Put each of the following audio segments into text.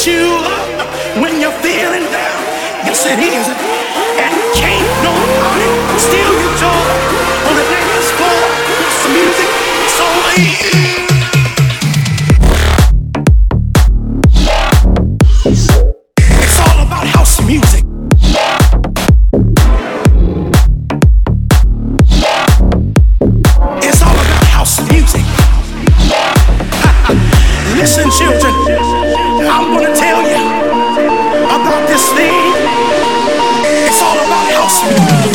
you up when you're feeling down. Yes, it is. And can't nobody steal your joy on the dance floor. It's the music, it's only you. It's all about house music. It's all about house music. Listen, children, I'm gonna tell you about this thing. It's all about house music.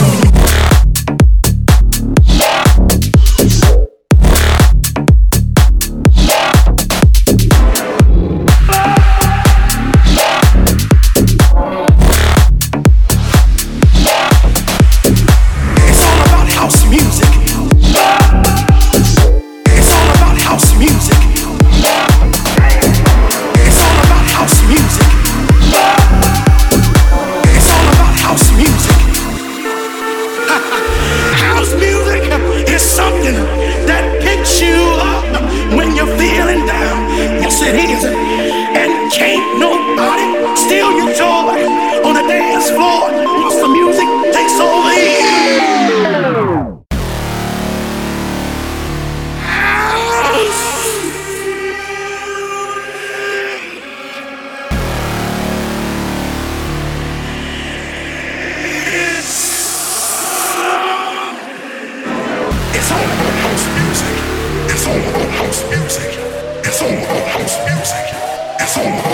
It's all about house music. It's all about house music. It's all about house music. It's all